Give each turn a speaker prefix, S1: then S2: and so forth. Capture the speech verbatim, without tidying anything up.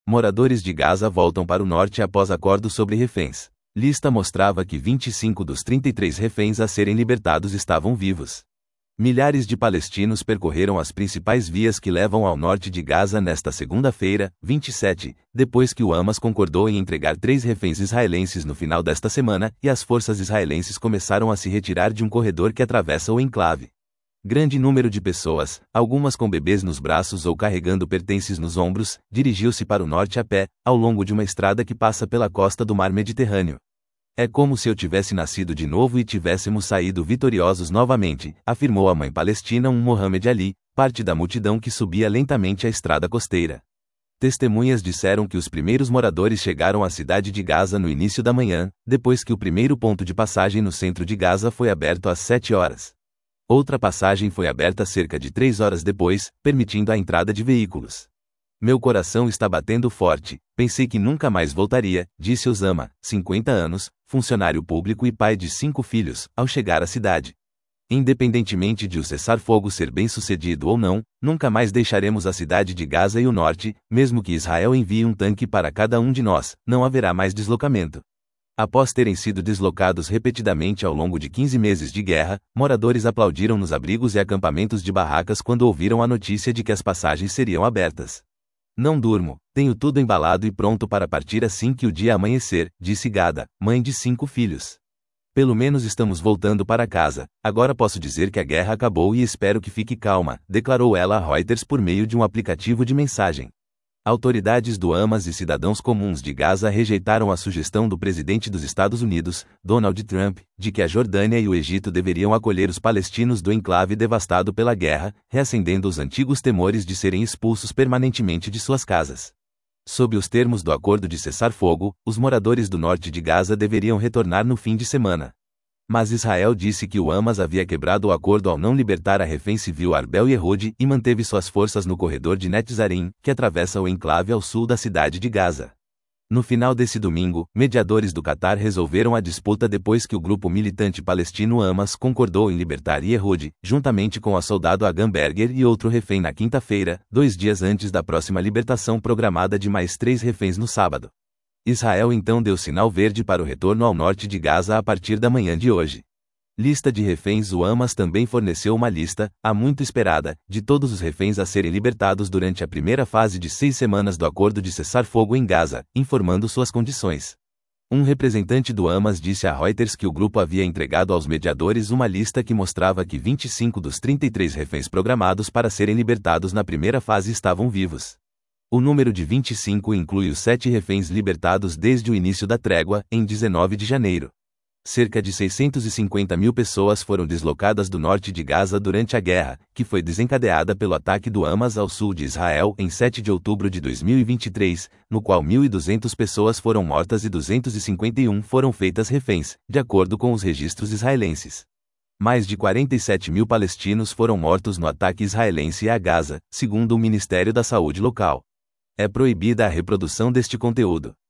S1: Moradores de Gaza voltam para o norte após acordo sobre reféns. Lista mostrava que vinte e cinco dos trinta e três reféns a serem libertados estavam vivos. Milhares de palestinos percorreram as principais vias que levam ao norte de Gaza nesta segunda-feira, vinte e sete, depois que o Hamas concordou em entregar três reféns israelenses no final desta semana e as forças israelenses começaram a se retirar de um corredor que atravessa o enclave. Grande número de pessoas, algumas com bebês nos braços ou carregando pertences nos ombros, dirigiu-se para o norte a pé, ao longo de uma estrada que passa pela costa do Mar Mediterrâneo. É como se eu tivesse nascido de novo e tivéssemos saído vitoriosos novamente, afirmou a mãe palestina um Mohamed Ali, parte da multidão que subia lentamente a estrada costeira. Testemunhas disseram que os primeiros moradores chegaram à cidade de Gaza no início da manhã, depois que o primeiro ponto de passagem no centro de Gaza foi aberto às sete horas. Outra passagem foi aberta cerca de três horas depois, permitindo a entrada de veículos. Meu coração está batendo forte, pensei que nunca mais voltaria, disse Osama, cinquenta anos, funcionário público e pai de cinco filhos, ao chegar à cidade. Independentemente de o cessar-fogo ser bem-sucedido ou não, nunca mais deixaremos a cidade de Gaza e o norte, mesmo que Israel envie um tanque para cada um de nós, não haverá mais deslocamento. Após terem sido deslocados repetidamente ao longo de quinze meses de guerra, moradores aplaudiram nos abrigos e acampamentos de barracas quando ouviram a notícia de que as passagens seriam abertas. Não durmo, tenho tudo embalado e pronto para partir assim que o dia amanhecer, disse Gada, mãe de cinco filhos. Pelo menos estamos voltando para casa, agora posso dizer que a guerra acabou e espero que fique calma, declarou ela a Reuters por meio de um aplicativo de mensagem. Autoridades do Hamas e cidadãos comuns de Gaza rejeitaram a sugestão do presidente dos Estados Unidos, Donald Trump, de que a Jordânia e o Egito deveriam acolher os palestinos do enclave devastado pela guerra, reacendendo os antigos temores de serem expulsos permanentemente de suas casas. Sob os termos do acordo de cessar-fogo, os moradores do norte de Gaza deveriam retornar no fim de semana. Mas Israel disse que o Hamas havia quebrado o acordo ao não libertar a refém civil Arbel Yehudi e manteve suas forças no corredor de Netzarim, que atravessa o enclave ao sul da cidade de Gaza. No final desse domingo, mediadores do Catar resolveram a disputa depois que o grupo militante palestino Hamas concordou em libertar Yehudi, juntamente com a soldado Agam Berger e outro refém na quinta-feira, dois dias antes da próxima libertação programada de mais três reféns no sábado. Israel então deu sinal verde para o retorno ao norte de Gaza a partir da manhã de hoje. Lista de reféns. O Hamas também forneceu uma lista, a muito esperada, de todos os reféns a serem libertados durante a primeira fase de seis semanas do acordo de cessar-fogo em Gaza, informando suas condições. Um representante do Hamas disse a Reuters que o grupo havia entregado aos mediadores uma lista que mostrava que vinte e cinco dos trinta e três reféns programados para serem libertados na primeira fase estavam vivos. O número de vinte e cinco inclui os sete reféns libertados desde o início da trégua, em dezenove de janeiro. Cerca de seiscentas e cinquenta mil pessoas foram deslocadas do norte de Gaza durante a guerra, que foi desencadeada pelo ataque do Hamas ao sul de Israel em sete de outubro de dois mil e vinte e três, no qual mil e duzentas pessoas foram mortas e duzentas e cinquenta e uma foram feitas reféns, de acordo com os registros israelenses. Mais de quarenta e sete mil palestinos foram mortos no ataque israelense a Gaza, segundo o Ministério da Saúde local. É proibida a reprodução deste conteúdo.